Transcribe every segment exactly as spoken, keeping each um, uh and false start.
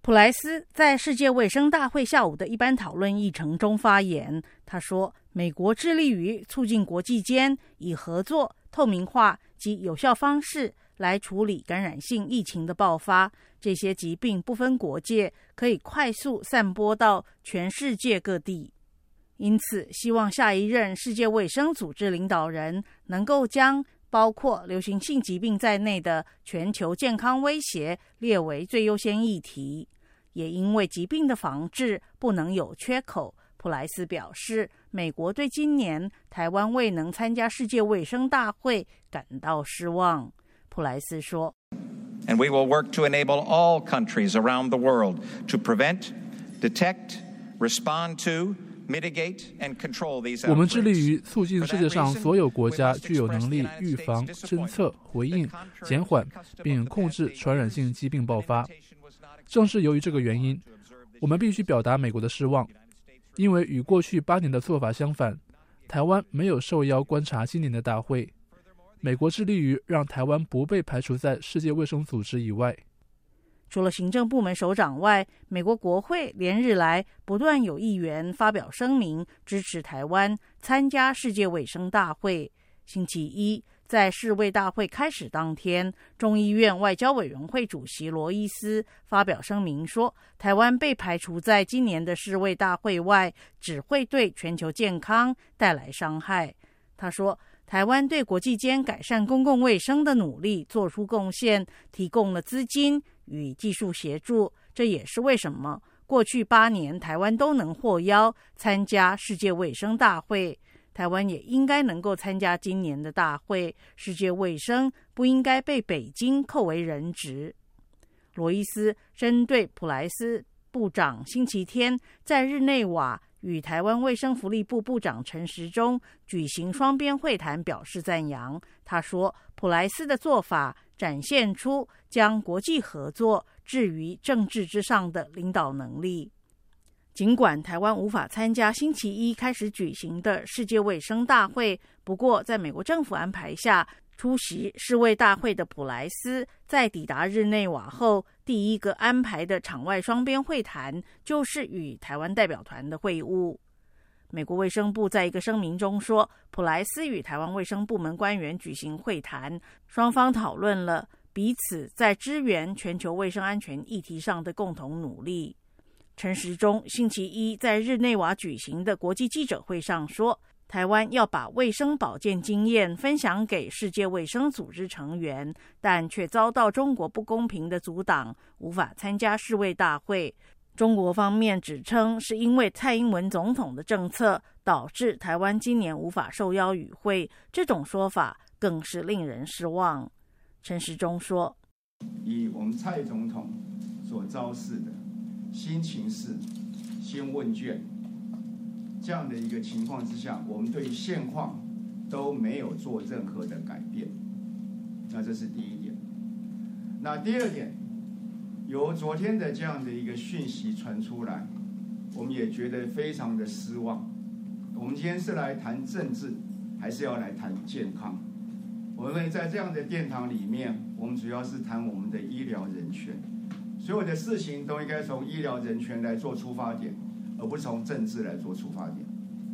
普莱斯在世界卫生大会下午的一般讨论议程中发言，他说，美国致力于促进国际间以合作、透明化及有效方式来处理感染性疫情的爆发，这些疾病不分国界，可以快速散播到全世界各地。因此，希望下一任世界卫生组织领导人能够将包括流行性疾病在内的全球健康威胁列为最优先议题。也因为疾病的防治不能有缺口，普莱斯表示，美国对今年台湾未能参加世界卫生大会感到失望。普莱斯说， And we will work to enable all countries around the world to prevent, detect, respond to, mitigate and control these outbreaks. 我们致力于促进世界上所有国家具有能力预防、侦测、回应、减缓并控制传染性疾病爆发。正是由于这个原因，我们必须表达美国的失望，因为与过去八年的做法相反，台湾没有受邀观察今年的大会。美国致力于让台湾不被排除在世界卫生组织以外。 除了行政部门首长外，美国国会连日来不断有议员发表声明支持台湾参加世界卫生大会。星期一，在世卫大会开始当天，众议院外交委员会主席罗伊斯发表声明说，台湾被排除在今年的世卫大会外，只会对全球健康带来伤害。他说，台湾对国际间改善公共卫生的努力做出贡献，提供了资金与技术协助，这也是为什么过去八年台湾都能获邀参加世界卫生大会。台湾也应该能够参加今年的大会，世界卫生不应该被北京扣为人质。罗伊斯针对普莱斯部长星期天在日内瓦与台湾卫生福利部部长陈时中举行双边会谈表示赞扬。他说，普莱斯的做法展现出将国际合作置于政治之上的领导能力。尽管台湾无法参加星期一开始举行的世界卫生大会，不过在美国政府安排下，出席世卫大会的普莱斯在抵达日内瓦后，第一个安排的场外双边会谈就是与台湾代表团的会晤。美国卫生部在一个声明中说，普莱斯与台湾卫生部门官员举行会谈，双方讨论了彼此在支援全球卫生安全议题上的共同努力。陈时中星期一在日内瓦举行的国际记者会上说，台湾要把卫生保健经验分享给世界卫生组织成员，但却遭到中国不公平的阻挡，无法参加世卫大会。中国方面指称是因为蔡英文总统的政策导致台湾今年无法受邀与会，这种说法更是令人失望。陈时中说， 以我们蔡总统所昭示的新情势、新问卷这样的一个情况之下，我们对于现况都没有做任何的改变，那这是第一点。那第二点，由昨天的这样的一个讯息传出来，我们也觉得非常的失望。我们今天是来谈政治，还是要来谈健康？我们认为在这样的殿堂里面，我们主要是谈我们的医疗人权。所有的事情都应该从医疗人权来做出发点，而不是从政治来做出发点。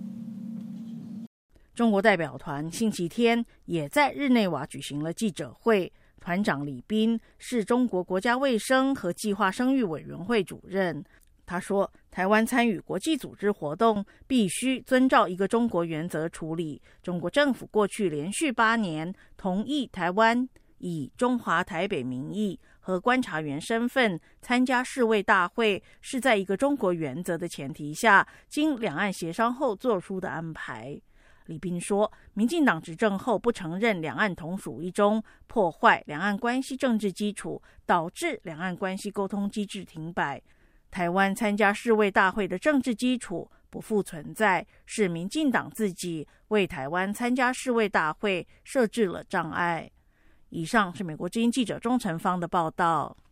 中国代表团星期天也在日内瓦举行了记者会，团长李斌是中国国家卫生和计划生育委员会主任。他说，台湾参与国际组织活动必须遵照一个中国原则处理。中国政府过去连续八年同意台湾以中华台北名义和观察员身份参加世卫大会，是在一个中国原则的前提下，经两岸协商后做出的安排。李斌说，民进党执政后不承认两岸同属一中，破坏两岸关系政治基础，导致两岸关系沟通机制停摆。台湾参加世卫大会的政治基础不复存在，是民进党自己为台湾参加世卫大会设置了障碍。以上是美国之音记者钟成芳的报道。